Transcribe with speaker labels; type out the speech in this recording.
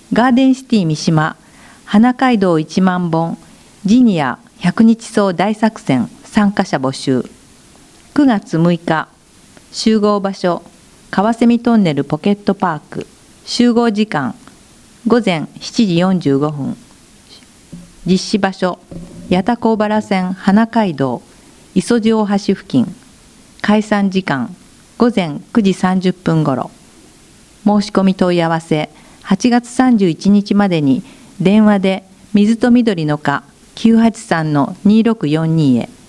Speaker 1: ガーデンシティ三島花街道1万本ジニア100日走大作戦参加者募集。9月6日集合場所川蝉トンネルポケットパーク。集合時間午前7時45分。実施場所八田高原線花街道磯路大橋付近。開山時間午前9時30分ごろ。申し込み問い合わせ8月31日までに電話で水と緑の課 983-2642 へ。